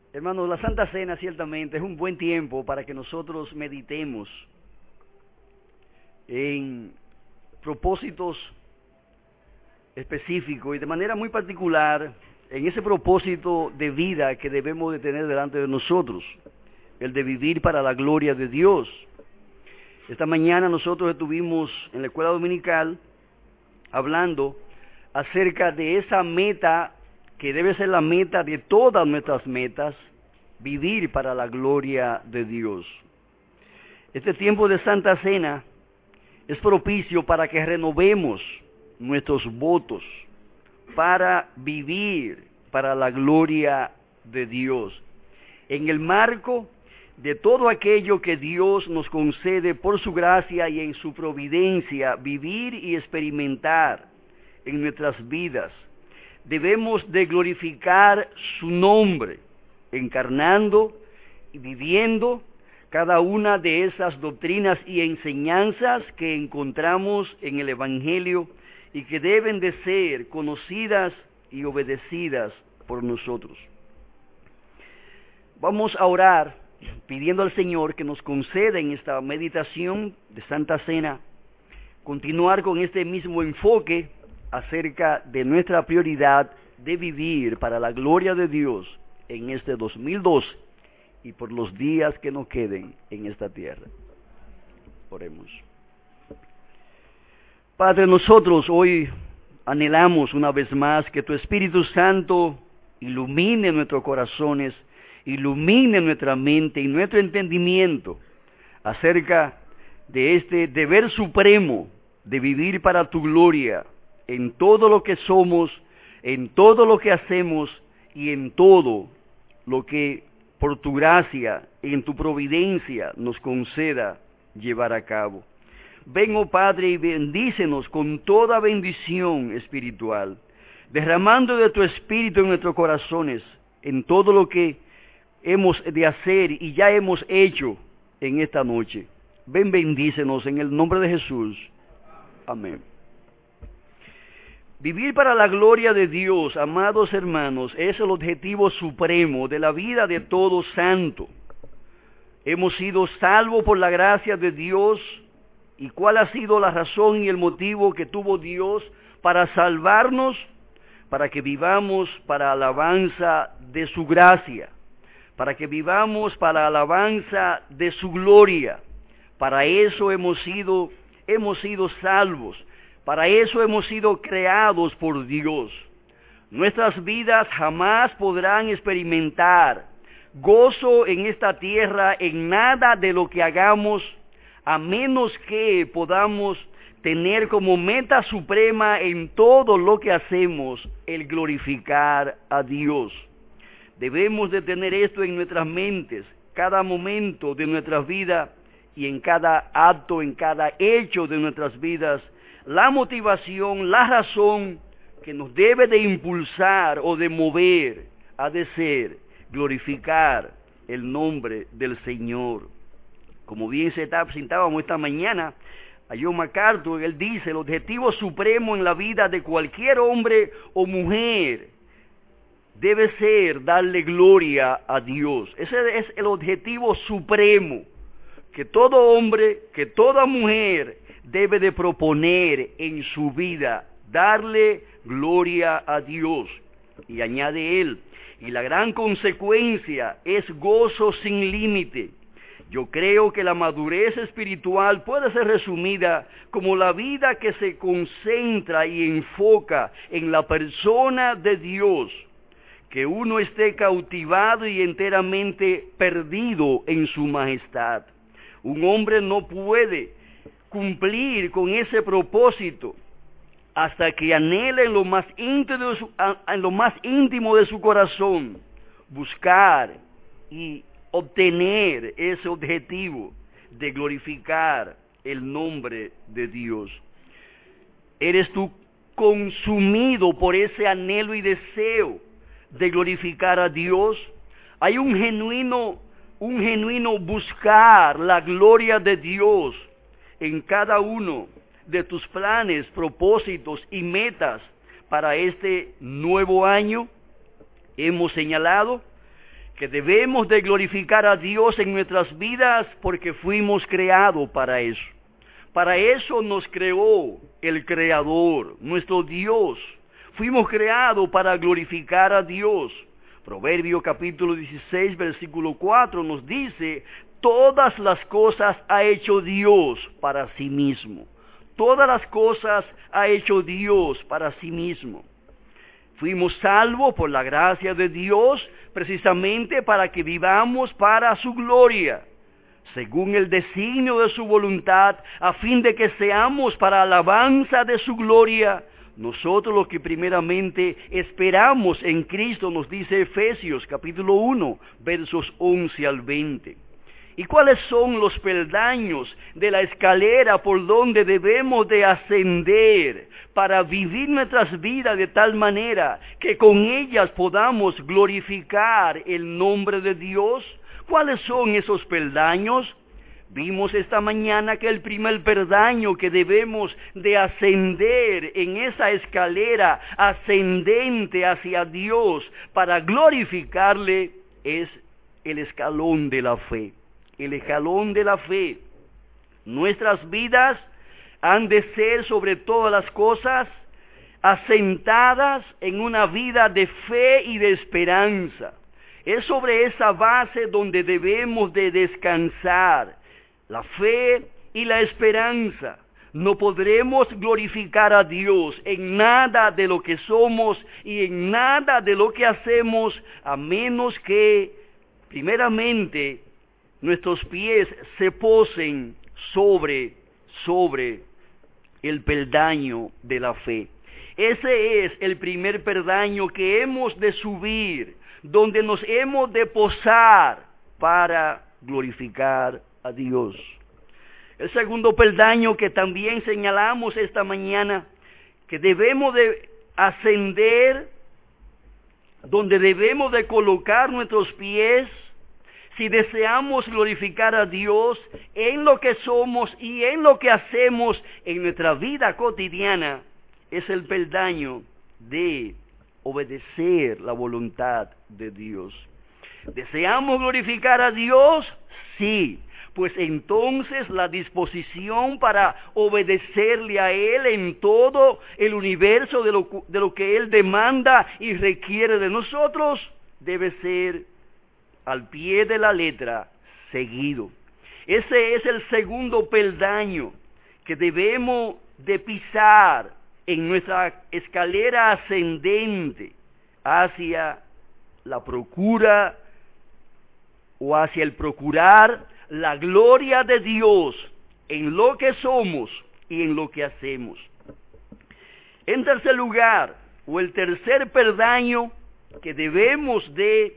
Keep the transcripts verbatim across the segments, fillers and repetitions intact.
Hermanos, la Santa Cena ciertamente es un buen tiempo para que nosotros meditemos en propósitos específicos y de manera muy particular en ese propósito de vida que debemos de tener delante de nosotros, el de vivir para la gloria de Dios. Esta mañana nosotros estuvimos en la escuela dominical hablando acerca de esa meta que debe ser la meta de todas nuestras metas, vivir para la gloria de Dios. Este tiempo de Santa Cena es propicio para que renovemos nuestros votos para vivir para la gloria de Dios, en el marco de todo aquello que Dios nos concede por su gracia y en su providencia, vivir y experimentar en nuestras vidas. Debemos de glorificar su nombre, encarnando y viviendo cada una de esas doctrinas y enseñanzas que encontramos en el Evangelio y que deben de ser conocidas y obedecidas por nosotros. Vamos a orar pidiendo al Señor que nos conceda en esta meditación de Santa Cena continuar con este mismo enfoque acerca de nuestra prioridad de vivir para la gloria de Dios en este dos mil doce y por los días que nos queden en esta tierra. Oremos. Padre, nosotros hoy anhelamos una vez más que tu Espíritu Santo ilumine nuestros corazones, ilumine nuestra mente y nuestro entendimiento acerca de este deber supremo de vivir para tu gloria en todo lo que somos, en todo lo que hacemos y en todo lo que por tu gracia y en tu providencia nos conceda llevar a cabo. Ven, oh Padre, y bendícenos con toda bendición espiritual, derramando de tu Espíritu en nuestros corazones, en todo lo que hemos de hacer y ya hemos hecho en esta noche. Ven, bendícenos en el nombre de Jesús. Amén. Vivir para la gloria de Dios, amados hermanos, es el objetivo supremo de la vida de todo santo. Hemos sido salvos por la gracia de Dios. ¿Y cuál ha sido la razón y el motivo que tuvo Dios para salvarnos? Para que vivamos para alabanza de su gracia, para que vivamos para alabanza de su gloria. Para eso hemos sido, hemos sido salvos. Para eso hemos sido creados por Dios. Nuestras vidas jamás podrán experimentar gozo en esta tierra en nada de lo que hagamos, a menos que podamos tener como meta suprema en todo lo que hacemos el glorificar a Dios. Debemos de tener esto en nuestras mentes, cada momento de nuestras vidas y en cada acto, en cada hecho de nuestras vidas, la motivación, la razón que nos debe de impulsar o de mover ha de ser glorificar el nombre del Señor. Como bien se citábamos esta mañana, a John MacArthur, él dice, el objetivo supremo en la vida de cualquier hombre o mujer debe ser darle gloria a Dios. Ese es el objetivo supremo que todo hombre, que toda mujer debe de proponer en su vida, darle gloria a Dios. Y añade él, y la gran consecuencia es gozo sin límite. Yo creo que la madurez espiritual puede ser resumida como la vida que se concentra y enfoca en la persona de Dios, que uno esté cautivado y enteramente perdido en su majestad. Un hombre no puede cumplir con ese propósito hasta que anhele en lo más íntimo de su, en lo más íntimo de su corazón buscar y obtener ese objetivo de glorificar el nombre de Dios. ¿Eres tú consumido por ese anhelo y deseo de glorificar a Dios? Hay un genuino, un genuino buscar la gloria de Dios en cada uno de tus planes, propósitos y metas para este nuevo año. Hemos señalado que debemos de glorificar a Dios en nuestras vidas porque fuimos creados para eso. Para eso nos creó el Creador, nuestro Dios. Fuimos creados para glorificar a Dios. Proverbio capítulo dieciséis, versículo cuatro nos dice, todas las cosas ha hecho Dios para sí mismo. Todas las cosas ha hecho Dios para sí mismo. Fuimos salvos por la gracia de Dios precisamente para que vivamos para su gloria, según el designio de su voluntad, a fin de que seamos para alabanza de su gloria, nosotros los que primeramente esperamos en Cristo, nos dice Efesios capítulo uno, versos once al veinte. ¿Y cuáles son los peldaños de la escalera por donde debemos de ascender para vivir nuestras vidas de tal manera que con ellas podamos glorificar el nombre de Dios? ¿Cuáles son esos peldaños? Vimos esta mañana que el primer peldaño que debemos de ascender en esa escalera ascendente hacia Dios para glorificarle es el escalón de la fe. El escalón de la fe. Nuestras vidas han de ser sobre todas las cosas asentadas en una vida de fe y de esperanza. Es sobre esa base donde debemos de descansar, la fe y la esperanza. No podremos glorificar a Dios en nada de lo que somos y en nada de lo que hacemos, a menos que, primeramente, nuestros pies se posen sobre, sobre el peldaño de la fe. Ese es el primer peldaño que hemos de subir, donde nos hemos de posar para glorificar a Dios. El segundo peldaño que también señalamos esta mañana, que debemos de ascender, donde debemos de colocar nuestros pies, si deseamos glorificar a Dios en lo que somos y en lo que hacemos en nuestra vida cotidiana, es el peldaño de obedecer la voluntad de Dios. ¿Deseamos glorificar a Dios? Sí. Pues entonces la disposición para obedecerle a Él en todo el universo de lo, de lo que Él demanda y requiere de nosotros debe ser al pie de la letra, seguido. Ese es el segundo peldaño que debemos de pisar en nuestra escalera ascendente hacia la procura o hacia el procurar la gloria de Dios en lo que somos y en lo que hacemos. En tercer lugar, o el tercer peldaño que debemos de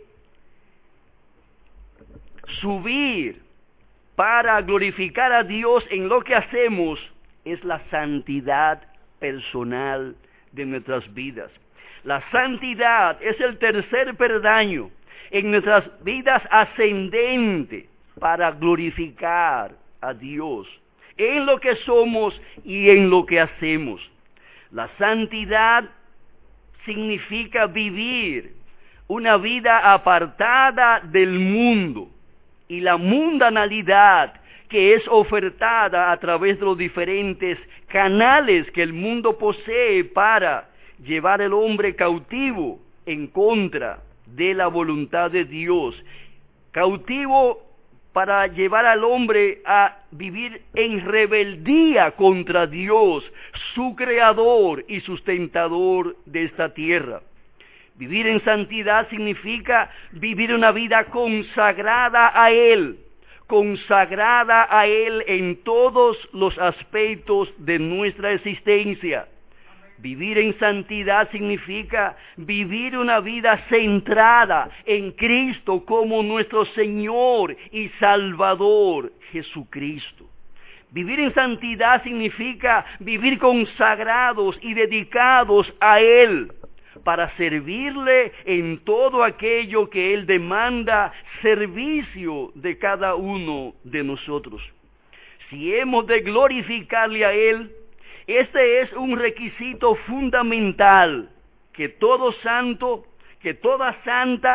subir para glorificar a Dios en lo que hacemos es la santidad personal de nuestras vidas. La santidad es el tercer peldaño en nuestras vidas ascendente para glorificar a Dios en lo que somos y en lo que hacemos. La santidad significa vivir una vida apartada del mundo y la mundanalidad que es ofertada a través de los diferentes canales que el mundo posee para llevar al hombre cautivo en contra de la voluntad de Dios. Cautivo para llevar al hombre a vivir en rebeldía contra Dios, su creador y sustentador de esta tierra. Vivir en santidad significa vivir una vida consagrada a Él, consagrada a Él en todos los aspectos de nuestra existencia. Vivir en santidad significa vivir una vida centrada en Cristo como nuestro Señor y Salvador, Jesucristo. Vivir en santidad significa vivir consagrados y dedicados a Él para servirle en todo aquello que Él demanda, servicio de cada uno de nosotros. Si hemos de glorificarle a Él, este es un requisito fundamental que todo santo, que toda santa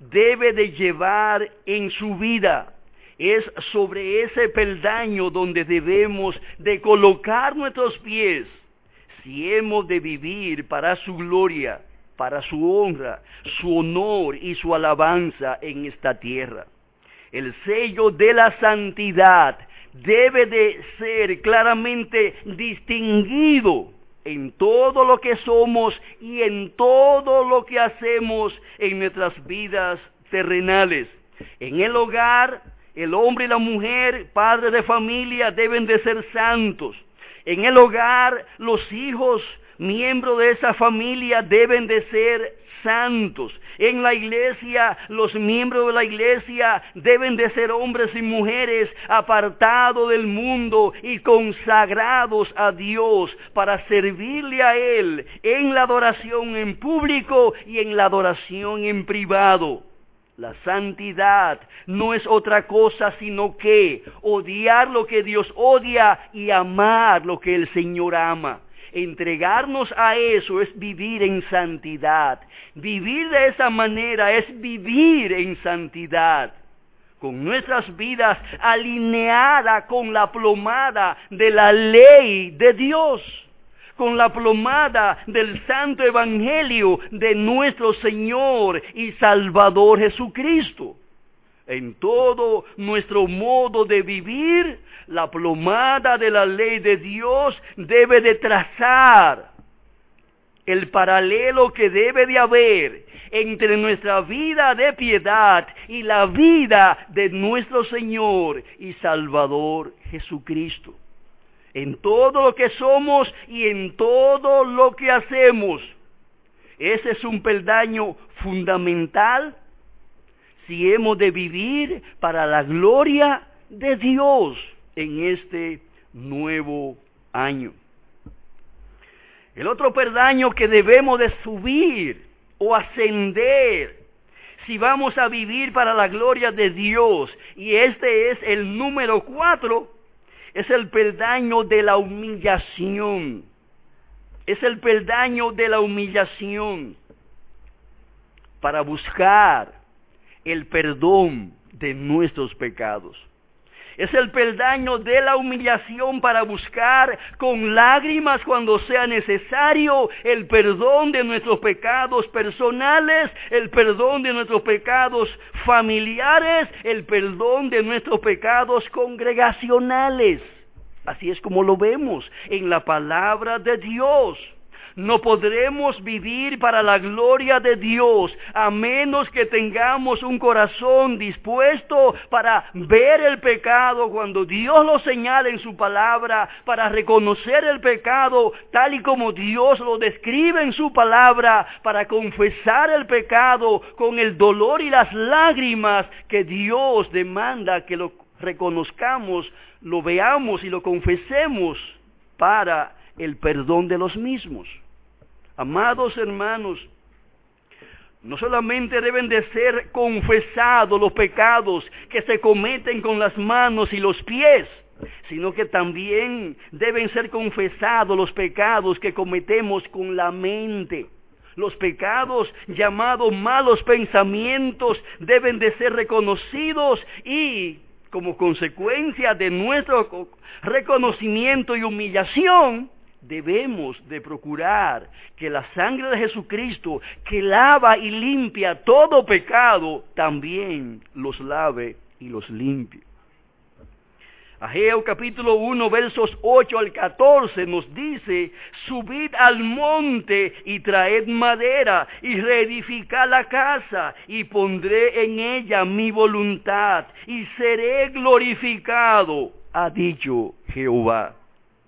debe de llevar en su vida. Es sobre ese peldaño donde debemos de colocar nuestros pies si hemos de vivir para su gloria, para su honra, su honor y su alabanza en esta tierra. El sello de la santidad debe de ser claramente distinguido en todo lo que somos y en todo lo que hacemos en nuestras vidas terrenales. En el hogar, el hombre y la mujer, padres de familia, deben de ser santos. En el hogar, los hijos, miembros de esa familia, deben de ser santos. En la iglesia, los miembros de la iglesia deben de ser hombres y mujeres apartados del mundo y consagrados a Dios para servirle a Él en la adoración en público y en la adoración en privado. La santidad no es otra cosa sino que odiar lo que Dios odia y amar lo que el Señor ama. Entregarnos a eso es vivir en santidad. Vivir de esa manera es vivir en santidad, con nuestras vidas alineadas con la plomada de la ley de Dios, con la plomada del santo evangelio de nuestro Señor y Salvador Jesucristo. En todo nuestro modo de vivir, la plomada de la ley de Dios debe de trazar el paralelo que debe de haber entre nuestra vida de piedad y la vida de nuestro Señor y Salvador Jesucristo. En todo lo que somos y en todo lo que hacemos. Ese es un peldaño fundamental si hemos de vivir para la gloria de Dios en este nuevo año. El otro peldaño que debemos de subir o ascender si vamos a vivir para la gloria de Dios, y este es el número cuatro, es el peldaño de la humillación. Es el peldaño de la humillación para buscar el perdón de nuestros pecados. Es el peldaño de la humillación para buscar con lágrimas cuando sea necesario el perdón de nuestros pecados personales, el perdón de nuestros pecados familiares, el perdón de nuestros pecados congregacionales. Así es como lo vemos en la palabra de Dios. No podremos vivir para la gloria de Dios a menos que tengamos un corazón dispuesto para ver el pecado cuando Dios lo señala en su palabra, para reconocer el pecado tal y como Dios lo describe en su palabra, para confesar el pecado con el dolor y las lágrimas que Dios demanda que lo reconozcamos, lo veamos y lo confesemos para el perdón de los mismos. Amados hermanos, no solamente deben de ser confesados los pecados que se cometen con las manos y los pies, sino que también deben ser confesados los pecados que cometemos con la mente. Los pecados llamados malos pensamientos deben de ser reconocidos y, como consecuencia de nuestro reconocimiento y humillación, debemos de procurar que la sangre de Jesucristo, que lava y limpia todo pecado, también los lave y los limpie. Ageo capítulo uno versos ocho al catorce nos dice: subid al monte y traed madera y reedificad la casa y pondré en ella mi voluntad y seré glorificado, ha dicho Jehová.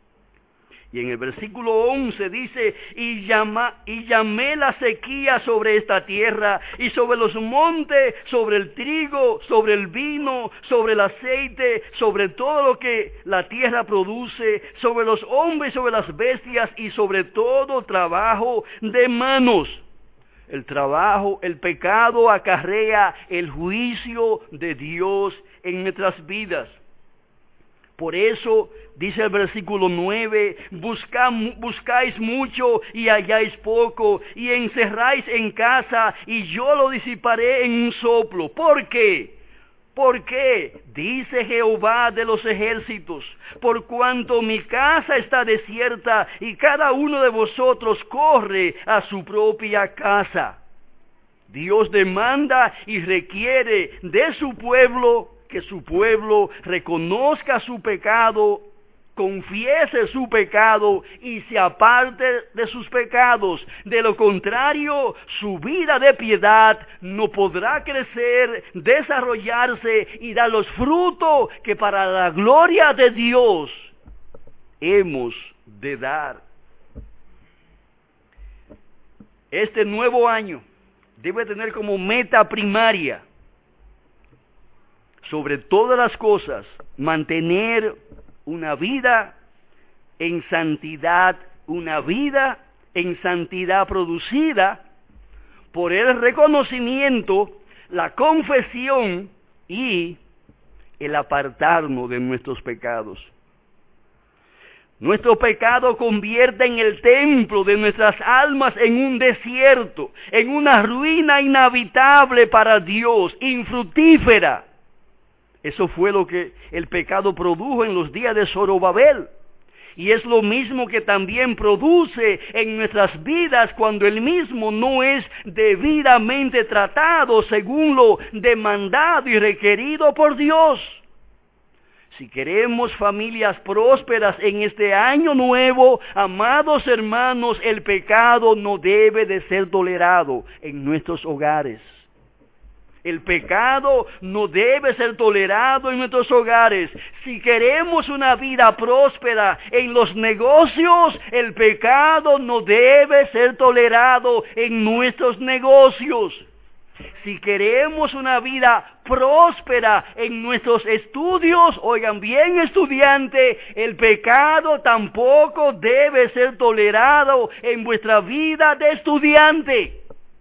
Y en el versículo once dice: y, llama, y llamé la sequía sobre esta tierra, y sobre los montes, sobre el trigo, sobre el vino, sobre el aceite, sobre todo lo que la tierra produce, sobre los hombres, sobre las bestias, y sobre todo trabajo de manos. El trabajo, el pecado acarrea el juicio de Dios en nuestras vidas. Por eso, dice el versículo nueve, busca, buscáis mucho y halláis poco, y encerráis en casa, y yo lo disiparé en un soplo. ¿Por qué? ¿Por qué? Dice Jehová de los ejércitos, por cuanto mi casa está desierta, y cada uno de vosotros corre a su propia casa. Dios demanda y requiere de su pueblo que su pueblo reconozca su pecado, confiese su pecado y se aparte de sus pecados. De lo contrario, su vida de piedad no podrá crecer, desarrollarse y dar los frutos que para la gloria de Dios hemos de dar. Este nuevo año debe tener como meta primaria, sobre todas las cosas, mantener una vida en santidad, una vida en santidad producida por el reconocimiento, la confesión y el apartarnos de nuestros pecados. Nuestro pecado convierte en el templo de nuestras almas en un desierto, en una ruina inhabitable para Dios, infructífera. Eso fue lo que el pecado produjo en los días de Zorobabel. Y es lo mismo que también produce en nuestras vidas cuando el mismo no es debidamente tratado según lo demandado y requerido por Dios. Si queremos familias prósperas en este año nuevo, amados hermanos, el pecado no debe de ser tolerado en nuestros hogares. El pecado no debe ser tolerado en nuestros hogares. Si queremos una vida próspera en los negocios, el pecado no debe ser tolerado en nuestros negocios. Si queremos una vida próspera en nuestros estudios, oigan bien, estudiante, el pecado tampoco debe ser tolerado en vuestra vida de estudiante.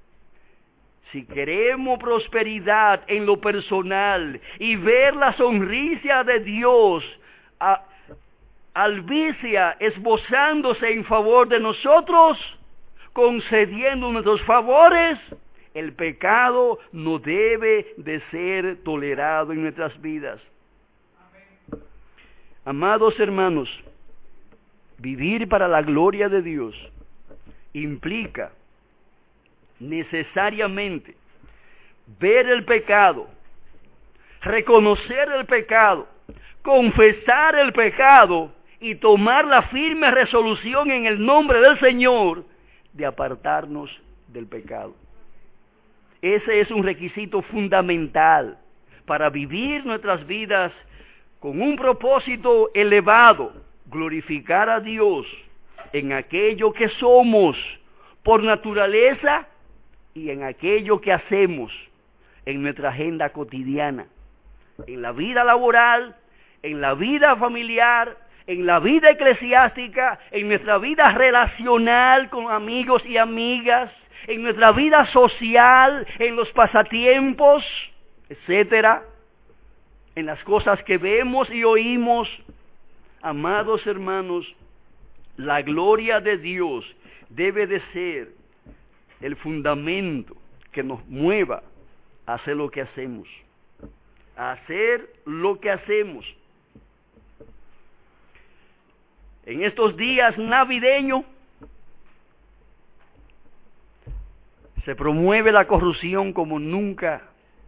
Si queremos prosperidad en lo personal y ver la sonrisa de Dios, a, albicia esbozándose en favor de nosotros, concediendo nuestros favores, el pecado no debe de ser tolerado en nuestras vidas. Amén. Amados hermanos, vivir para la gloria de Dios implica necesariamente ver el pecado, reconocer el pecado, confesar el pecado y tomar la firme resolución en el nombre del Señor de apartarnos del pecado. Ese es un requisito fundamental para vivir nuestras vidas con un propósito elevado, glorificar a Dios en aquello que somos por naturaleza y en aquello que hacemos en nuestra agenda cotidiana, en la vida laboral, en la vida familiar, en la vida eclesiástica, en nuestra vida relacional con amigos y amigas, en nuestra vida social, en los pasatiempos, etcétera, en las cosas que vemos y oímos. Amados hermanos, la gloria de Dios debe de ser el fundamento que nos mueva a hacer lo que hacemos, a hacer lo que hacemos. En estos días navideños se promueve la corrupción como nunca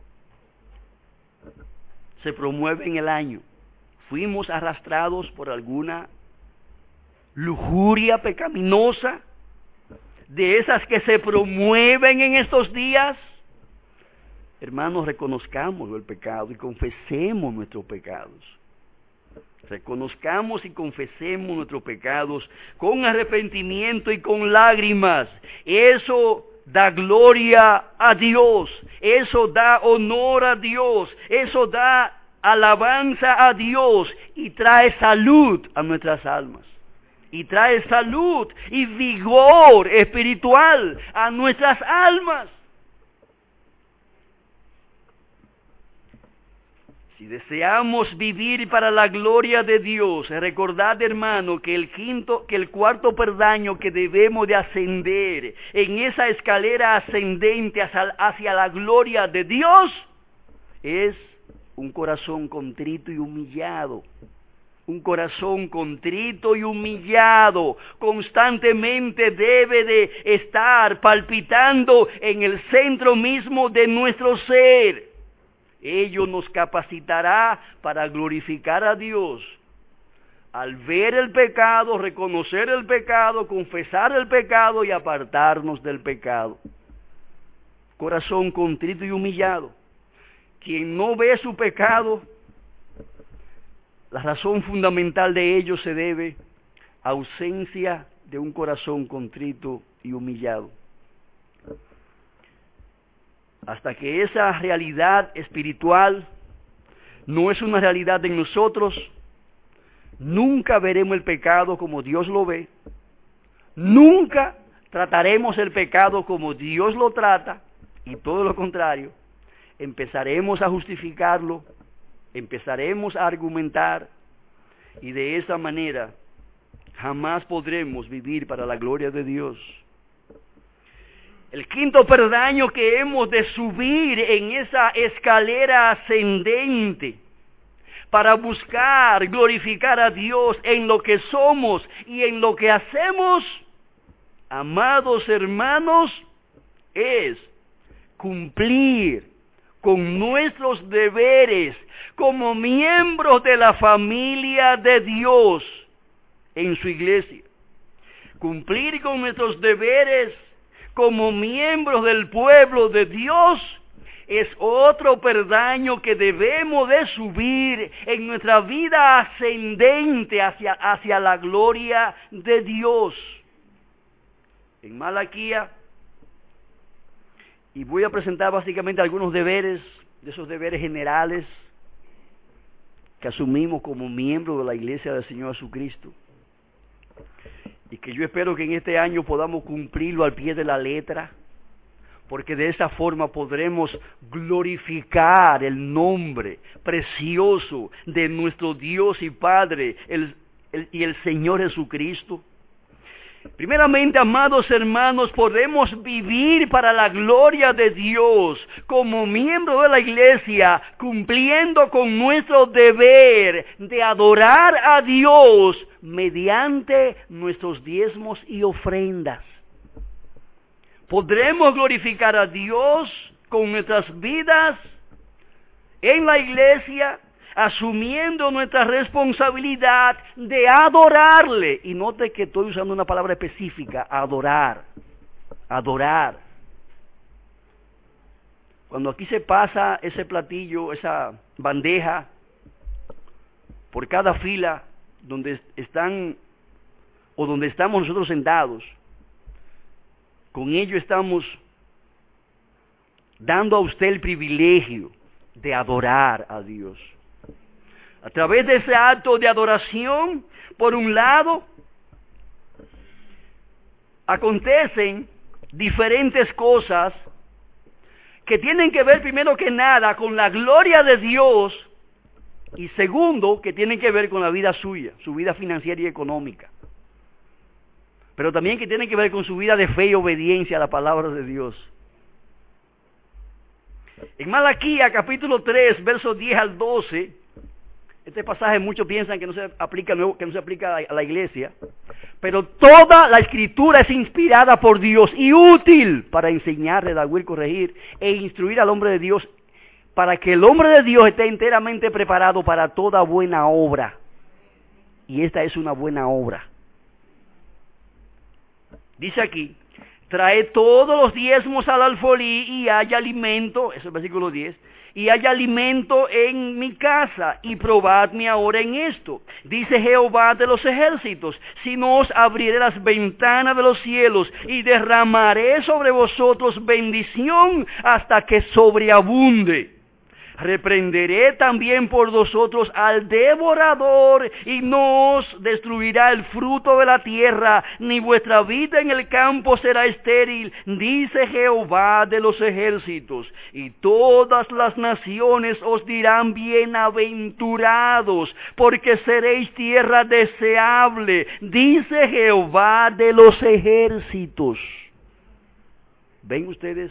se promueve en el año. Fuimos arrastrados por alguna lujuria pecaminosa, de esas que se promueven en estos días. Hermanos, reconozcamos el pecado y confesemos nuestros pecados. Reconozcamos y confesemos nuestros pecados con arrepentimiento y con lágrimas. Eso da gloria a Dios, eso da honor a Dios, eso da alabanza a Dios y trae salud a nuestras almas. Y trae salud y vigor espiritual a nuestras almas. Si deseamos vivir para la gloria de Dios, recordad, hermano, que el quinto, que el cuarto peldaño que debemos de ascender en esa escalera ascendente hacia, hacia la gloria de Dios es un corazón contrito y humillado. Un corazón contrito y humillado constantemente debe de estar palpitando en el centro mismo de nuestro ser. Ello nos capacitará para glorificar a Dios. Al ver el pecado, reconocer el pecado, confesar el pecado y apartarnos del pecado. Corazón contrito y humillado. Quien no ve su pecado, la razón fundamental de ello se debe a ausencia de un corazón contrito y humillado. Hasta que esa realidad espiritual no es una realidad en nosotros, nunca veremos el pecado como Dios lo ve, nunca trataremos el pecado como Dios lo trata, y todo lo contrario, empezaremos a justificarlo, empezaremos a argumentar, y de esa manera jamás podremos vivir para la gloria de Dios. El quinto peldaño que hemos de subir en esa escalera ascendente para buscar glorificar a Dios en lo que somos y en lo que hacemos, amados hermanos, es cumplir con nuestros deberes como miembros de la familia de Dios en su iglesia. Cumplir con nuestros deberes como miembros del pueblo de Dios es otro peldaño que debemos de subir en nuestra vida ascendente hacia, hacia la gloria de Dios. En Malaquía, y voy a presentar básicamente algunos deberes, de esos deberes generales que asumimos como miembros de la iglesia del Señor Jesucristo, y que yo espero que en este año podamos cumplirlo al pie de la letra, porque de esa forma podremos glorificar el nombre precioso de nuestro Dios y Padre el, el, y el Señor Jesucristo. Primeramente, amados hermanos, podemos vivir para la gloria de Dios como miembros de la iglesia, cumpliendo con nuestro deber de adorar a Dios mediante nuestros diezmos y ofrendas. Podremos glorificar a Dios con nuestras vidas en la iglesia, asumiendo nuestra responsabilidad de adorarle. Y note que estoy usando una palabra específica, adorar, adorar. Cuando aquí se pasa ese platillo, esa bandeja, por cada fila donde están o donde estamos nosotros sentados, con ello estamos dando a usted el privilegio de adorar a Dios. A través de ese acto de adoración, por un lado, acontecen diferentes cosas que tienen que ver primero que nada con la gloria de Dios y segundo, que tienen que ver con la vida suya, su vida financiera y económica. Pero también que tienen que ver con su vida de fe y obediencia a la palabra de Dios. En Malaquía capítulo tres, versos diez al doce, este pasaje muchos piensan que no se aplica que no se aplica a la iglesia, pero toda la escritura es inspirada por Dios y útil para enseñar, redarguir, corregir e instruir al hombre de Dios, para que el hombre de Dios esté enteramente preparado para toda buena obra. Y esta es una buena obra. Dice aquí: trae todos los diezmos al alfolí y haya alimento, eso es el versículo diez, y haya alimento en mi casa, y probadme ahora en esto. Dice Jehová de los ejércitos: si no os abriré las ventanas de los cielos, y derramaré sobre vosotros bendición hasta que sobreabunde. Reprenderé también por vosotros al devorador, y no os destruirá el fruto de la tierra, ni vuestra vida en el campo será estéril, dice Jehová de los ejércitos. Y todas las naciones os dirán bienaventurados, porque seréis tierra deseable, dice Jehová de los ejércitos. ¿Ven ustedes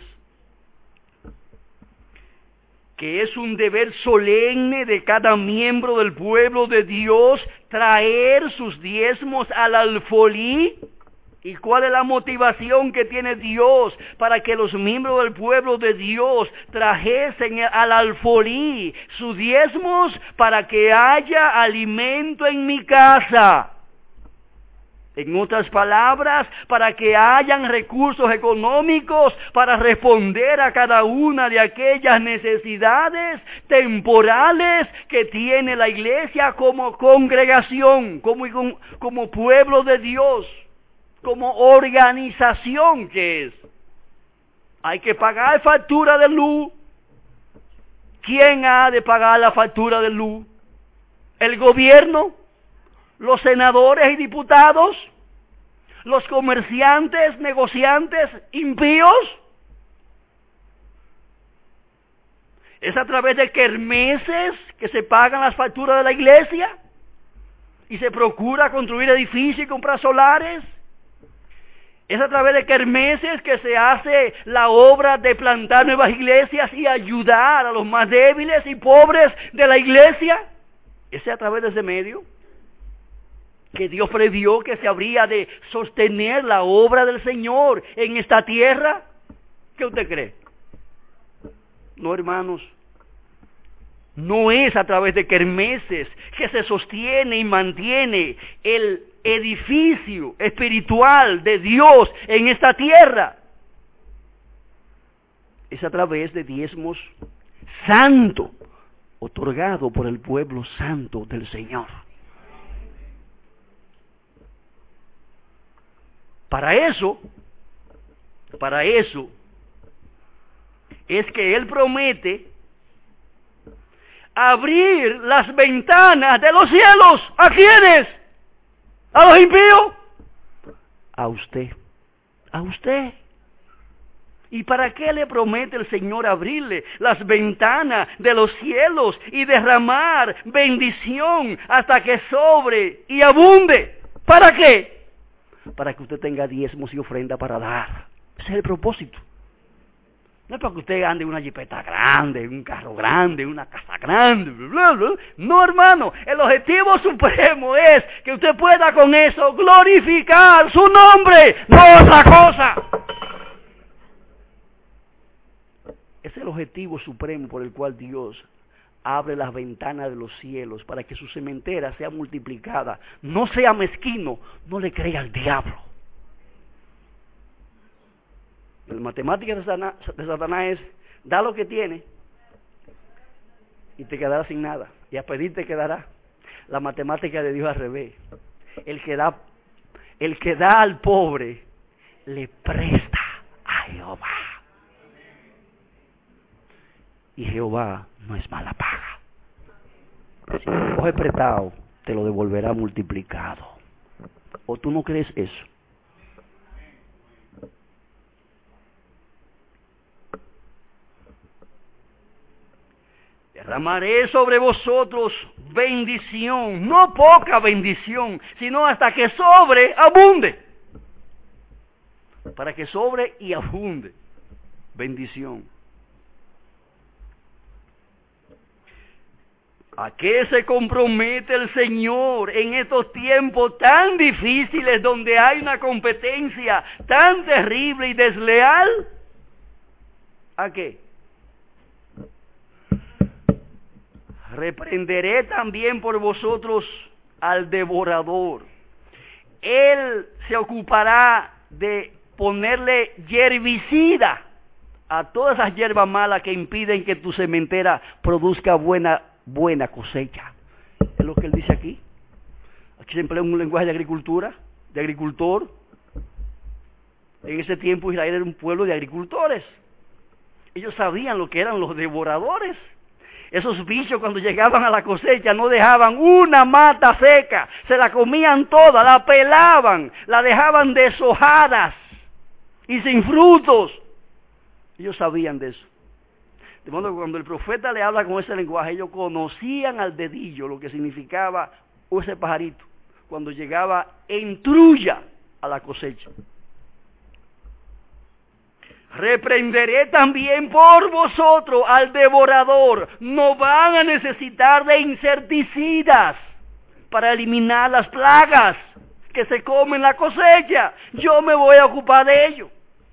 que es un deber solemne de cada miembro del pueblo de Dios traer sus diezmos al alfolí? ¿Y cuál es la motivación que tiene Dios para que los miembros del pueblo de Dios trajesen al alfolí sus diezmos? Para que haya alimento en mi casa. En otras palabras, para que hayan recursos económicos para responder a cada una de aquellas necesidades temporales que tiene la iglesia como congregación, como, como pueblo de Dios, como organización que es. Hay que pagar factura de luz. ¿Quién ha de pagar la factura de luz? ¿El gobierno? ¿Los senadores y diputados? ¿Los comerciantes, negociantes, impíos? ¿Es a través de kermeses que se pagan las facturas de la iglesia? ¿Y se procura construir edificios y comprar solares? ¿Es a través de kermeses que se hace la obra de plantar nuevas iglesias y ayudar a los más débiles y pobres de la iglesia? ¿Es a través de ese medio que Dios previó que se habría de sostener la obra del Señor en esta tierra? ¿Qué usted cree? No, hermanos. No es a través de kermeses que se sostiene y mantiene el edificio espiritual de Dios en esta tierra. Es a través de diezmos santos, otorgado por el pueblo santo del Señor. Para eso, para eso, es que Él promete abrir las ventanas de los cielos. ¿A quiénes? ¿A los impíos? A usted, a usted. ¿Y para qué le promete el Señor abrirle las ventanas de los cielos y derramar bendición hasta que sobre y abunde? ¿Para qué? Para que usted tenga diezmos y ofrenda para dar. Ese es el propósito. No es para que usted ande en una jipeta grande, en un carro grande, en una casa grande, bla, bla, bla. No, hermano, el objetivo supremo es que usted pueda con eso glorificar su nombre, no otra cosa. Ese es el objetivo supremo por el cual Dios abre las ventanas de los cielos, para que su sementera sea multiplicada. No sea mezquino, no le crea al diablo. La matemática de Satanás, de Satanás es, da lo que tiene y te quedarás sin nada, y a pedir te quedará. La matemática de Dios al revés. El que da, el que da al pobre le presta a Jehová. Y Jehová no es mala paga. Si te coge prestado, te lo devolverá multiplicado. ¿O tú no crees eso? Derramaré sobre vosotros bendición, no poca bendición, sino hasta que sobre, abunde. Para que sobre y abunde bendición. ¿A qué se compromete el Señor en estos tiempos tan difíciles donde hay una competencia tan terrible y desleal? ¿A qué? Reprenderé también por vosotros al devorador. Él se ocupará de ponerle herbicida a todas esas hierbas malas que impiden que tu sementera produzca buena buena cosecha. Es lo que él dice aquí. Aquí se emplea un lenguaje de agricultura, de agricultor. En ese tiempo Israel era un pueblo de agricultores. Ellos sabían lo que eran los devoradores. Esos bichos cuando llegaban a la cosecha no dejaban una mata seca, se la comían toda, la pelaban, la dejaban deshojadas y sin frutos. Ellos sabían de eso. De modo que cuando el profeta le habla con ese lenguaje, ellos conocían al dedillo lo que significaba ese pajarito cuando llegaba en trulla a la cosecha. Reprenderé también por vosotros al devorador. No van a necesitar de insecticidas para eliminar las plagas que se comen la cosecha. Yo me voy a ocupar de ello.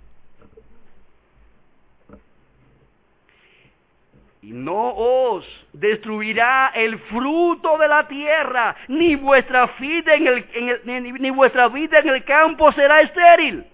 Y no os destruirá el fruto de la tierra, ni vuestra vida en el, en el ni, ni vuestra vida en el campo será estéril.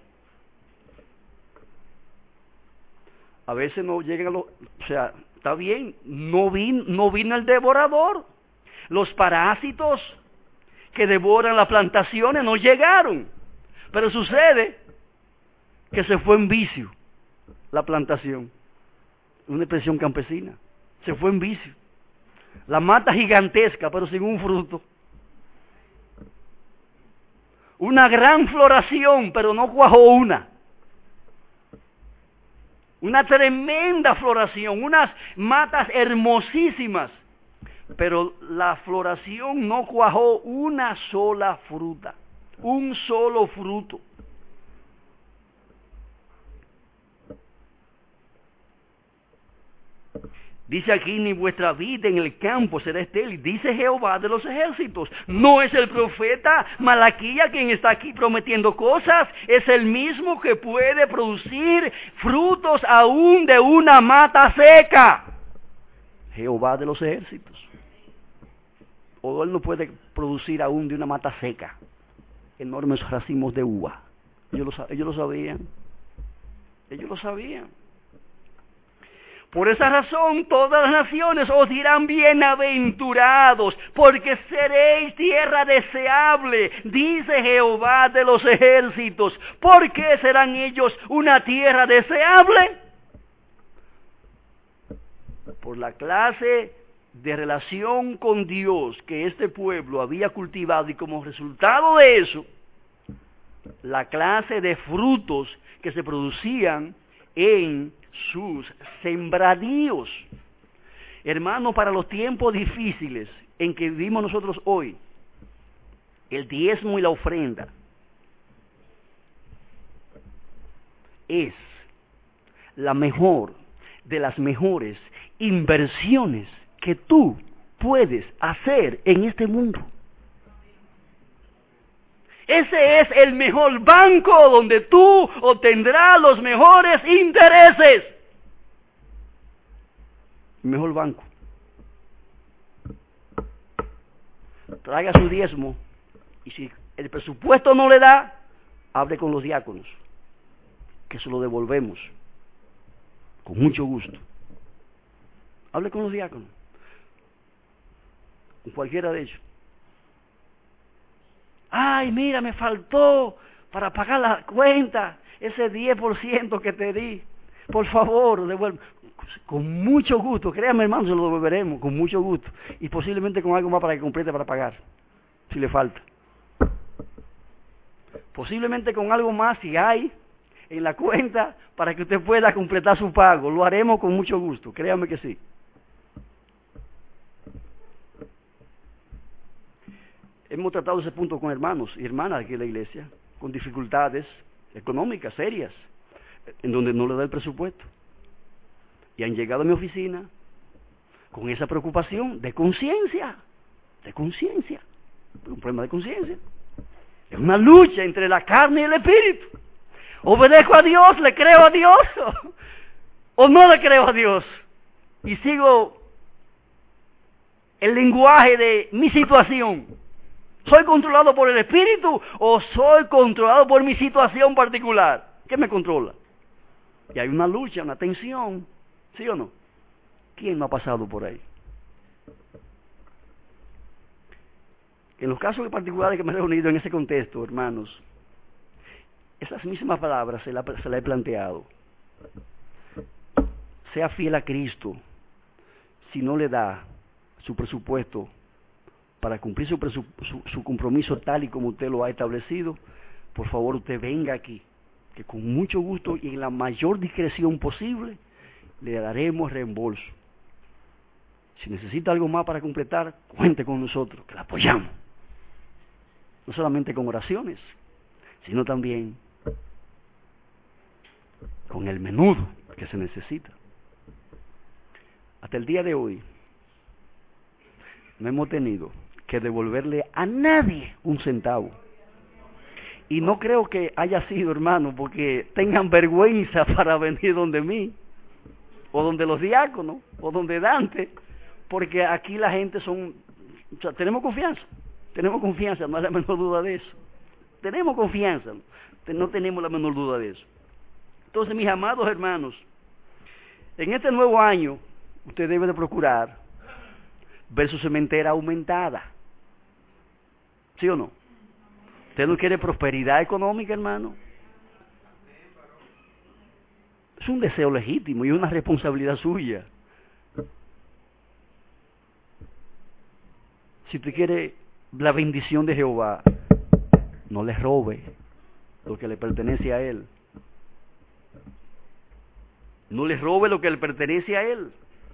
A veces no llegan a los, o sea, está bien, no vino, no vino el devorador. Los parásitos que devoran las plantaciones no llegaron. Pero sucede que se fue en vicio la plantación. Una expresión campesina. Se fue en vicio. La mata gigantesca, pero sin un fruto. Una gran floración, pero no cuajó una. Una tremenda floración, unas matas hermosísimas, pero la floración no cuajó una sola fruta, un solo fruto. Dice aquí, ni vuestra vida en el campo será estéril, dice Jehová de los ejércitos. No es el profeta Malaquías quien está aquí prometiendo cosas, es el mismo que puede producir frutos aún de una mata seca. Jehová de los ejércitos. O él no puede producir aún de una mata seca enormes racimos de uva. Ellos lo, ellos lo sabían. Ellos lo sabían. Por esa razón todas las naciones os dirán bienaventurados, porque seréis tierra deseable, dice Jehová de los ejércitos. ¿Por qué serán ellos una tierra deseable? Por la clase de relación con Dios que este pueblo había cultivado, y como resultado de eso, la clase de frutos que se producían en sus sembradíos. Hermano, para los tiempos difíciles en que vivimos nosotros hoy, el diezmo y la ofrenda es la mejor de las mejores inversiones que tú puedes hacer en este mundo. Ese es el mejor banco donde tú obtendrás los mejores intereses. Mejor banco. Traiga su diezmo y si el presupuesto no le da, hable con los diáconos, que se lo devolvemos con mucho gusto. Hable con los diáconos, con cualquiera de ellos. Ay, mira, me faltó para pagar la cuenta, ese diez por ciento que te di. Por favor, devuelve. Con mucho gusto, créame hermano, se lo devolveremos, con mucho gusto. Y posiblemente con algo más para que complete para pagar, si le falta. Posiblemente con algo más, si hay, en la cuenta, para que usted pueda completar su pago. Lo haremos con mucho gusto, créame que sí. Hemos tratado ese punto con hermanos y hermanas aquí en la iglesia, con dificultades económicas serias, en donde no le da el presupuesto. Y han llegado a mi oficina con esa preocupación de conciencia, de conciencia, un problema de conciencia. Es una lucha entre la carne y el espíritu. ¿Obedezco a Dios, le creo a Dios o no le creo a Dios? Y sigo el lenguaje de mi situación. ¿Soy controlado por el espíritu o soy controlado por mi situación particular? ¿Qué me controla? Y hay una lucha, una tensión, ¿sí o no? ¿Quién no ha pasado por ahí? En los casos particulares que me he reunido en ese contexto, hermanos, esas mismas palabras se las se la he planteado. Sea fiel a Cristo, si no le da su presupuesto para cumplir su, presu su, su compromiso tal y como usted lo ha establecido, por favor usted venga aquí, que con mucho gusto y en la mayor discreción posible le daremos reembolso. Si necesita algo más para completar, cuente con nosotros, que la apoyamos. No solamente con oraciones, sino también con el menudo que se necesita. Hasta el día de hoy, no hemos tenido que devolverle a nadie un centavo. Y no creo que haya sido, hermano, porque tengan vergüenza para venir donde mí, o donde los diáconos, o donde Dante, porque aquí la gente son, o sea, tenemos confianza, tenemos confianza, no hay la menor duda de eso. Tenemos confianza, no tenemos la menor duda de eso. Entonces, mis amados hermanos, en este nuevo año, usted debe de procurar ver su cementera aumentada. ¿Sí o no? ¿Usted no quiere prosperidad económica, hermano? Es un deseo legítimo y una responsabilidad suya. Si usted quiere la bendición de Jehová, no le robe lo que le pertenece a Él. No le robe lo que le pertenece a Él.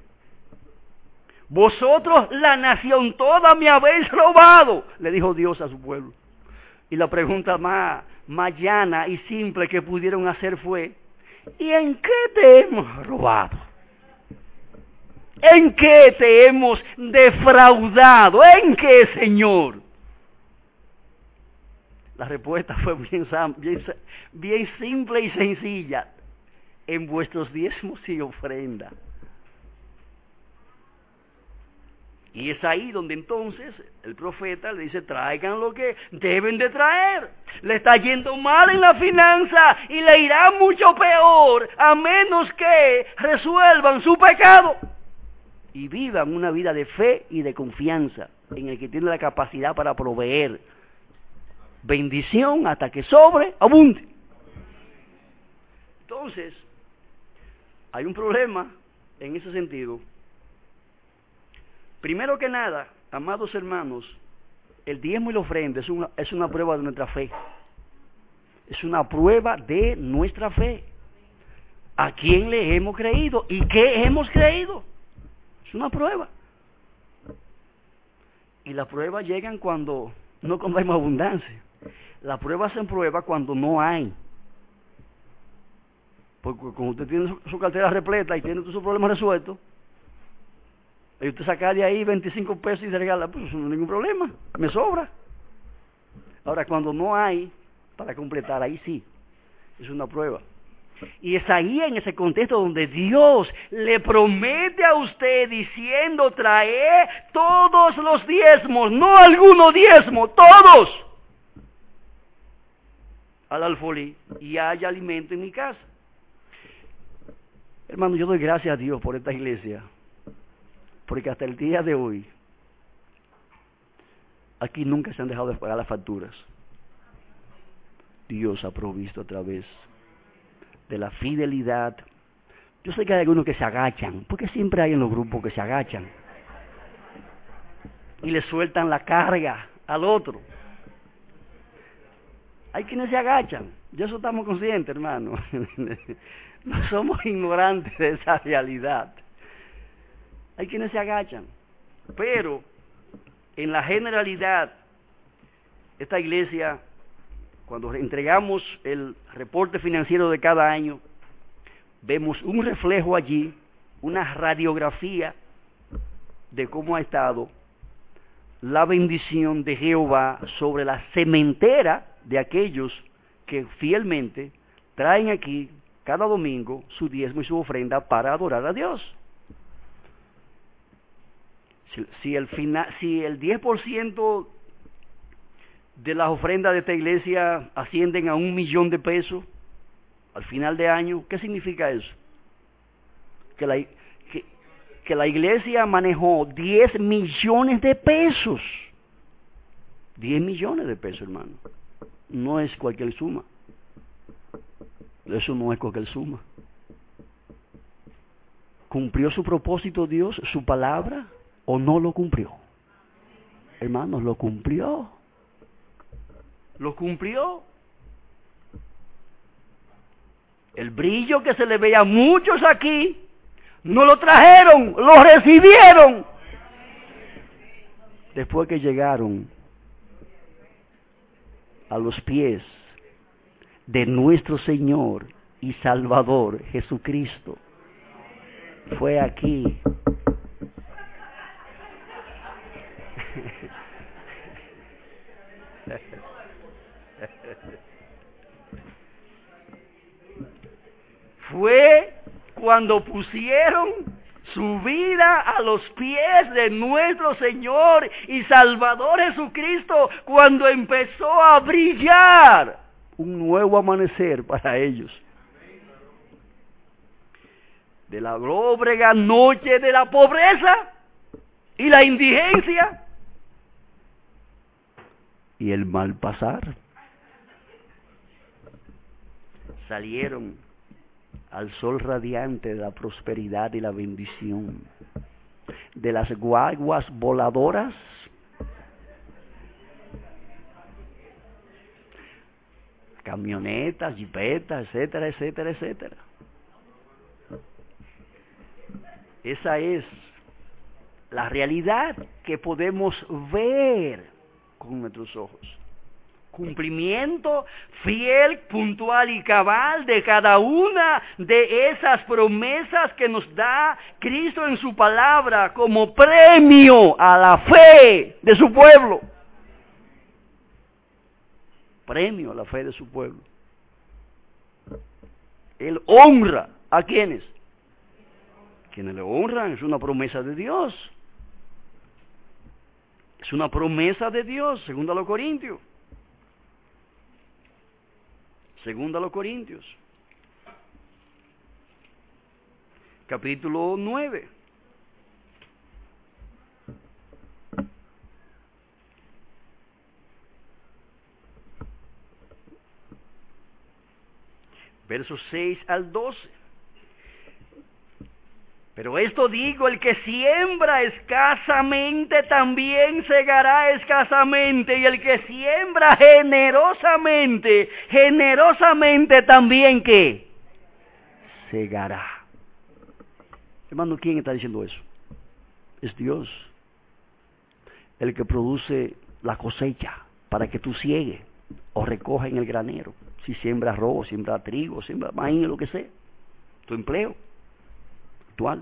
Vosotros, la nación toda, me habéis robado, le dijo Dios a su pueblo. Y la pregunta más, más llana y simple que pudieron hacer fue, ¿y en qué te hemos robado? ¿En qué te hemos defraudado? ¿En qué, Señor? La respuesta fue bien, bien, bien simple y sencilla. En vuestros diezmos y ofrenda. Y es ahí donde entonces el profeta le dice, traigan lo que deben de traer. Le está yendo mal en la finanza y le irá mucho peor a menos que resuelvan su pecado y vivan una vida de fe y de confianza en el que tiene la capacidad para proveer bendición hasta que sobre, abunde. Entonces, hay un problema en ese sentido. Primero que nada, amados hermanos, el diezmo y la ofrenda es una, es una prueba de nuestra fe. Es una prueba de nuestra fe. ¿A quién le hemos creído? ¿Y qué hemos creído? Es una prueba. Y las pruebas llegan cuando, no cuando hay más abundancia. Las pruebas se prueban cuando no hay. Porque cuando usted tiene su, su cartera repleta y tiene todos sus problemas resueltos, y usted saca de ahí veinticinco pesos y se regala, pues no hay ningún problema, me sobra. Ahora, cuando no hay para completar, ahí sí, es una prueba. Y es ahí, en ese contexto, donde Dios le promete a usted diciendo, trae todos los diezmos, no algunos diezmos, todos, al alfolí, y haya alimento en mi casa. Hermano, yo doy gracias a Dios por esta iglesia, porque hasta el día de hoy, aquí nunca se han dejado de pagar las facturas. Dios ha provisto a través de la fidelidad. Yo sé que hay algunos que se agachan, porque siempre hay en los grupos que se agachan y le sueltan la carga al otro. Hay quienes se agachan, de eso estamos conscientes, hermano. No somos ignorantes de esa realidad. Hay quienes se agachan, pero en la generalidad, esta iglesia, cuando entregamos el reporte financiero de cada año, vemos un reflejo allí, una radiografía de cómo ha estado la bendición de Jehová sobre la cementera de aquellos que fielmente traen aquí cada domingo su diezmo y su ofrenda para adorar a Dios. Si, si, el, final, si el diez por ciento de las ofrendas de esta iglesia ascienden a un millón de pesos al final de año, ¿qué significa eso? Que la, que, que la iglesia manejó diez millones de pesos. diez millones de pesos, hermano. No es cualquier suma. Eso no es cualquier suma. ¿Cumplió su propósito Dios, su palabra, o no lo cumplió? Hermanos, lo cumplió. Lo cumplió. El brillo que se le veía a muchos aquí, no lo trajeron, lo recibieron. Después que llegaron a los pies de nuestro Señor y Salvador Jesucristo, fue aquí. Fue cuando pusieron su vida a los pies de nuestro Señor y Salvador Jesucristo, cuando empezó a brillar un nuevo amanecer para ellos. De la lóbrega noche de la pobreza y la indigencia y el mal pasar, salieron al sol radiante de la prosperidad y la bendición, de las guaguas voladoras camionetas, jipetas, etcétera, etcétera, etcétera. Esa es la realidad que podemos ver con nuestros ojos. Cumplimiento fiel, puntual y cabal de cada una de esas promesas que nos da Cristo en su palabra como premio a la fe de su pueblo. Premio a la fe de su pueblo. Él honra a quienes. Quienes le honran, es una promesa de Dios. Es una promesa de Dios, según a los Corintios. Segunda a los Corintios, capítulo nueve. Versos seis al doce. Pero esto digo, el que siembra escasamente también segará escasamente, y el que siembra generosamente, generosamente también ¿qué? Segará. Hermano, ¿quién está diciendo eso? Es Dios, el que produce la cosecha para que tú siegues o recojas en el granero. Si siembra arroz, siembra trigo, siembra maíz, lo que sea, tu empleo actual.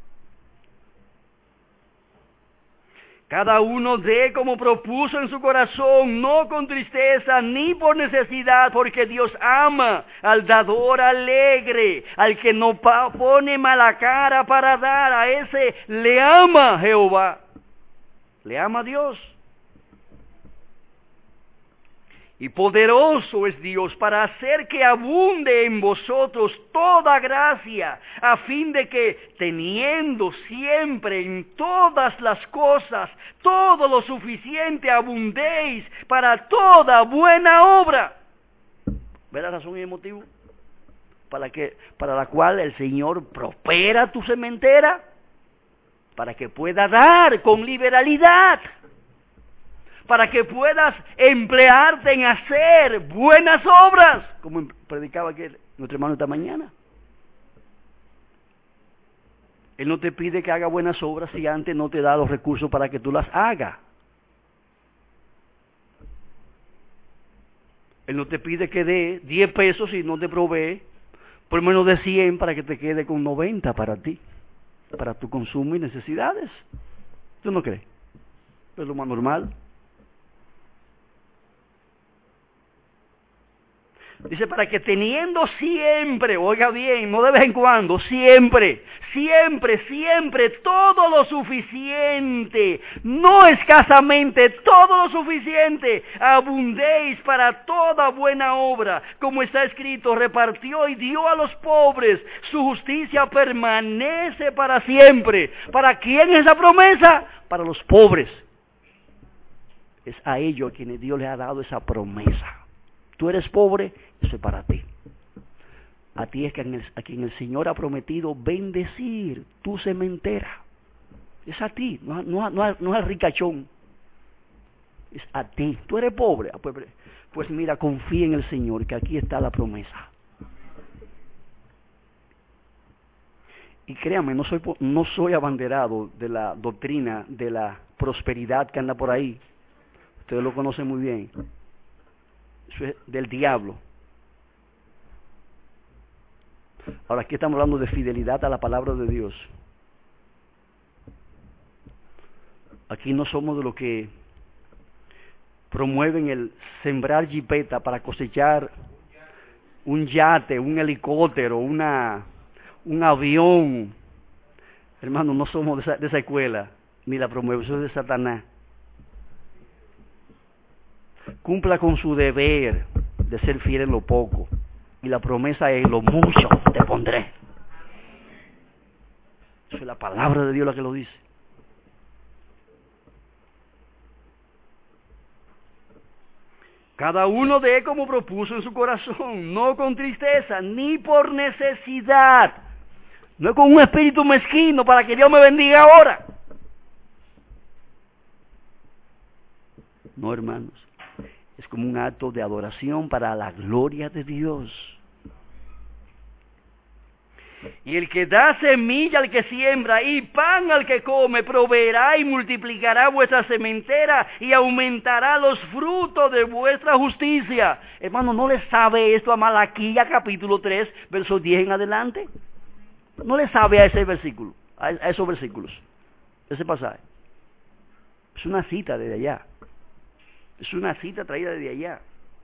Cada uno dé como propuso en su corazón, no con tristeza ni por necesidad, porque Dios ama al dador alegre, al que no pone mala cara para dar, a ese le ama Jehová. Le ama Dios. Y poderoso es Dios para hacer que abunde en vosotros toda gracia, a fin de que, teniendo siempre en todas las cosas todo lo suficiente, abundéis para toda buena obra. ¿Ve la razón y el motivo? Para que, para la cual el Señor prospera tu sementera, para que pueda dar con liberalidad, para que puedas emplearte en hacer buenas obras, como predicaba aquí nuestro hermano esta mañana. Él no te pide que haga buenas obras si antes no te da los recursos para que tú las hagas. Él no te pide que dé diez pesos si no te provee por menos de cien para que te quede con noventa para ti, para tu consumo y necesidades. ¿Tú no crees? Es lo más normal. Dice, para que teniendo siempre, oiga bien, no de vez en cuando, siempre, siempre, siempre, todo lo suficiente, no escasamente, todo lo suficiente, abundéis para toda buena obra, como está escrito, repartió y dio a los pobres, su justicia permanece para siempre. ¿Para quién es esa promesa? Para los pobres. Es a ellos a quienes Dios les ha dado esa promesa. Tú eres pobre, eso es para ti. A ti es que en el, a quien el Señor ha prometido bendecir tu cementera. Es a ti, no, no, no, no al ricachón. Es a ti. Tú eres pobre. Pues, pues mira, confía en el Señor, que aquí está la promesa. Y créame, no soy, no soy abanderado de la doctrina de la prosperidad que anda por ahí. Ustedes lo conocen muy bien. Eso es del diablo. Ahora aquí estamos hablando de fidelidad a la palabra de Dios. Aquí no somos de los que promueven el sembrar jipeta para cosechar un yate, un helicóptero, una, un avión. Hermano, no somos de esa, de esa escuela, ni la promueve, eso es de Satanás. Cumpla con su deber de ser fiel en lo poco. Y la promesa es: lo mucho te pondré. Eso es la palabra de Dios la que lo dice. Cada uno dé como propuso en su corazón, no con tristeza, ni por necesidad. No es con un espíritu mezquino para que Dios me bendiga ahora. No, hermanos. Es como un acto de adoración para la gloria de Dios. Y el que da semilla al que siembra y pan al que come, proveerá y multiplicará vuestra sementera y aumentará los frutos de vuestra justicia. Hermano, ¿no le sabe esto a Malaquías capítulo tres, versos diez en adelante? ¿No le sabe a ese versículo, a esos versículos, ese pasaje? Es una cita desde allá. Es una cita traída desde allá.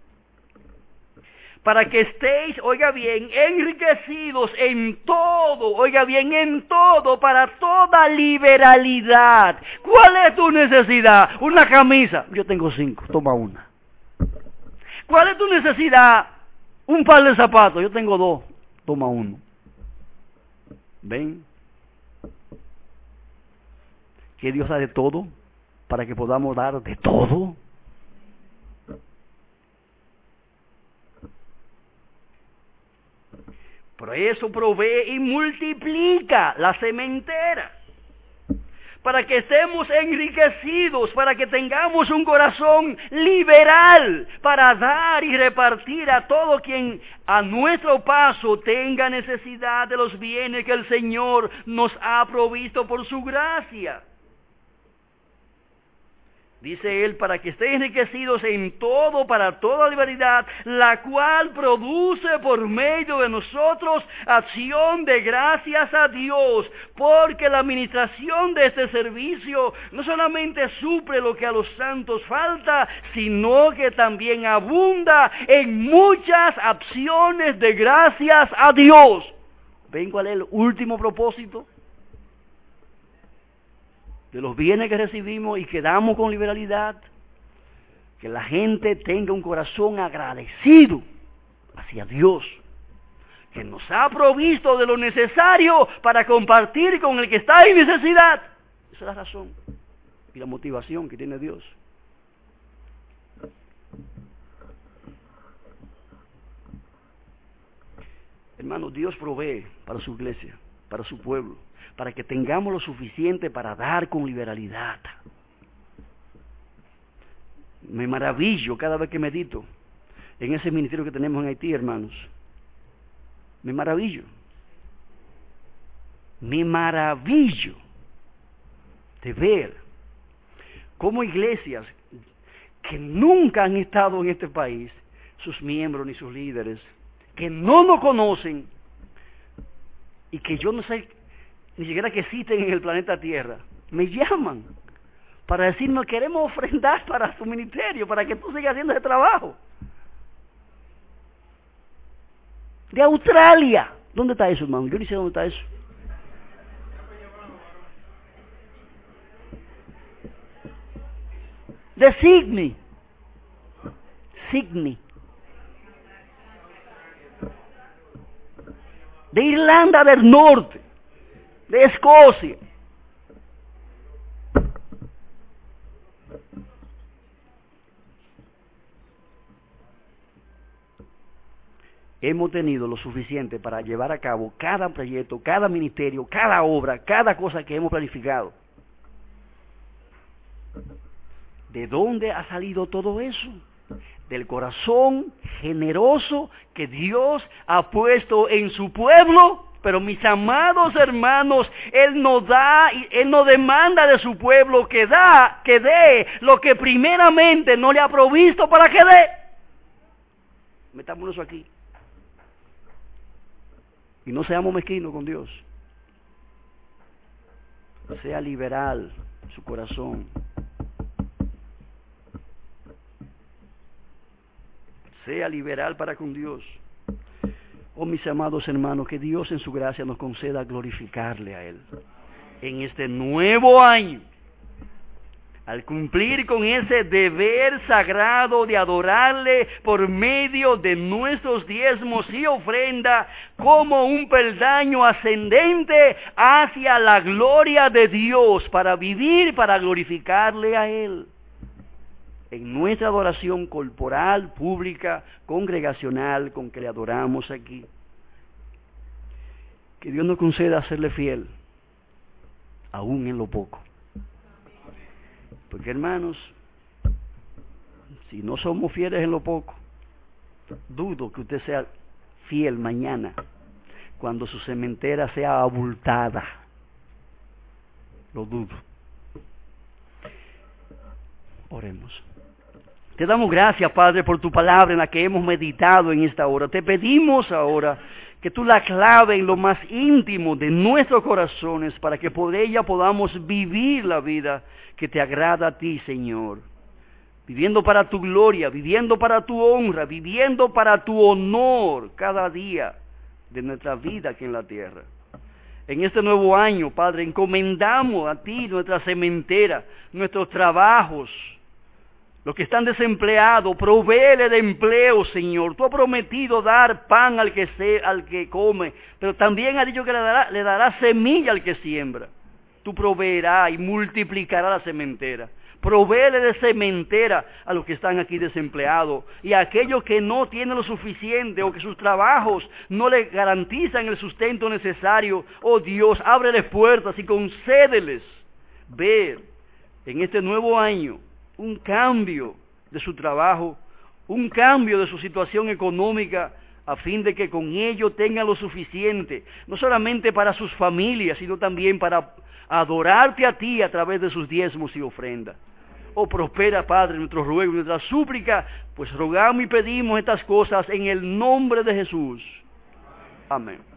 Para que estéis, oiga bien, enriquecidos en todo, oiga bien, en todo, para toda liberalidad. ¿Cuál es tu necesidad? Una camisa. Yo tengo cinco, toma una. ¿Cuál es tu necesidad? Un par de zapatos. Yo tengo dos, toma uno. ¿Ven? Que Dios da de todo para que podamos dar de todo. Por eso provee y multiplica la sementera, para que estemos enriquecidos, para que tengamos un corazón liberal, para dar y repartir a todo quien a nuestro paso tenga necesidad de los bienes que el Señor nos ha provisto por su gracia. Dice él, para que estén enriquecidos en todo, para toda liberalidad, la cual produce por medio de nosotros acción de gracias a Dios, porque la administración de este servicio no solamente suple lo que a los santos falta, sino que también abunda en muchas acciones de gracias a Dios. ¿Ven cuál es el último propósito de los bienes que recibimos y que damos con liberalidad? Que la gente tenga un corazón agradecido hacia Dios, que nos ha provisto de lo necesario para compartir con el que está en necesidad. Esa es la razón y la motivación que tiene Dios. Hermanos, Dios provee para su iglesia, para su pueblo, para que tengamos lo suficiente para dar con liberalidad. Me maravillo cada vez que medito en ese ministerio que tenemos en Haití, hermanos. Me maravillo. Me maravillo de ver cómo iglesias que nunca han estado en este país, sus miembros ni sus líderes, que no nos conocen y que yo no sé ni siquiera que existen en el planeta Tierra, me llaman para decirme: queremos ofrendar para su ministerio, para que tú sigas haciendo ese trabajo. De Australia. ¿Dónde está eso, hermano? Yo ni sé dónde está eso. De Sydney. Sydney. De Irlanda del Norte. De Escocia. hemos tenido lo suficiente para llevar a cabo cada proyecto, cada ministerio, cada obra, cada cosa que hemos planificado. ¿De dónde ha salido todo eso? Del corazón generoso que Dios ha puesto en su pueblo. Pero mis amados hermanos, Él no da, Él no demanda de su pueblo que da, que dé lo que primeramente no le ha provisto para que dé. Metamos eso aquí. Y no seamos mezquinos con Dios. Sea liberal su corazón. Sea liberal para con Dios. Oh, mis amados hermanos, que Dios en su gracia nos conceda glorificarle a Él en este nuevo año, al cumplir con ese deber sagrado de adorarle por medio de nuestros diezmos y ofrenda como un peldaño ascendente hacia la gloria de Dios, para vivir, para glorificarle a Él en nuestra adoración corporal, pública, congregacional, con que le adoramos aquí. Que Dios nos conceda serle fiel, aún en lo poco. Porque, hermanos, si no somos fieles en lo poco, dudo que usted sea fiel mañana, cuando su cementera sea abultada. Lo dudo. Oremos. Te damos gracias, Padre, por tu palabra en la que hemos meditado en esta hora. Te pedimos ahora que tú la claves en lo más íntimo de nuestros corazones, para que por ella podamos vivir la vida que te agrada a ti, Señor. Viviendo para tu gloria, viviendo para tu honra, viviendo para tu honor cada día de nuestra vida aquí en la tierra. En este nuevo año, Padre, encomendamos a ti nuestra cementera, nuestros trabajos. Los que están desempleados, provéele de empleo, Señor. Tú has prometido dar pan al que se, al que come, pero también has dicho que le dará, le dará semilla al que siembra. Tú proveerás y multiplicarás la cementera. Provéele de cementera a los que están aquí desempleados, y a aquellos que no tienen lo suficiente o que sus trabajos no les garantizan el sustento necesario. Oh Dios, ábreles puertas y concédeles ver en este nuevo año un cambio de su trabajo, un cambio de su situación económica, a fin de que con ello tengan lo suficiente, no solamente para sus familias, sino también para adorarte a ti a través de sus diezmos y ofrendas. Oh, prospera, Padre, nuestro ruego, nuestra súplica, pues rogamos y pedimos estas cosas en el nombre de Jesús. Amén.